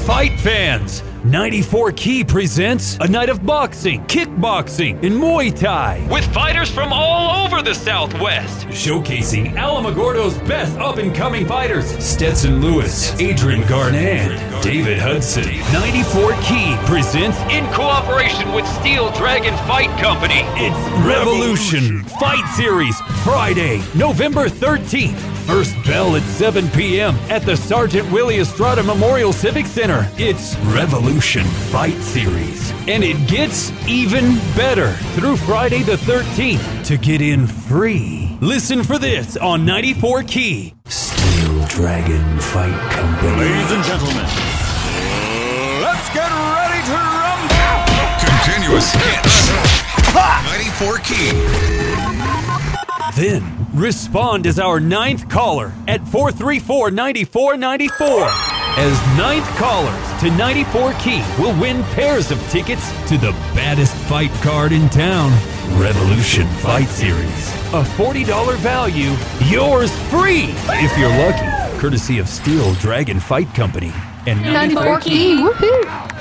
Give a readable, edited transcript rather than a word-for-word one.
Fight fans, 94 Key presents a night of boxing, kickboxing, and Muay Thai with fighters from all over the Southwest, showcasing Alamogordo's best up-and-coming fighters: Stetson Lewis, Adrian Garnan, David Hudson. 94 Key presents, in cooperation with Steel Dragon Fight Company, it's Revolution Fight Series, Friday, November 13th. First bell at 7 p.m. at the Sergeant Willie Estrada Memorial Civic Center. It's Revolution Fight Series. And it gets even better through Friday the 13th to get in free. Listen for this on 94 Key. Steel Dragon Fight Company. Ladies and gentlemen, let's get ready to rumble! Continuous hits. 94 Key. Then respond as our ninth caller at 434-9494. As ninth callers to 94 Key will win pairs of tickets to the baddest fight card in town, Revolution Fight Series. A $40 value, yours free if you're lucky, courtesy of Steel Dragon Fight Company and 94 Key. Woohoo!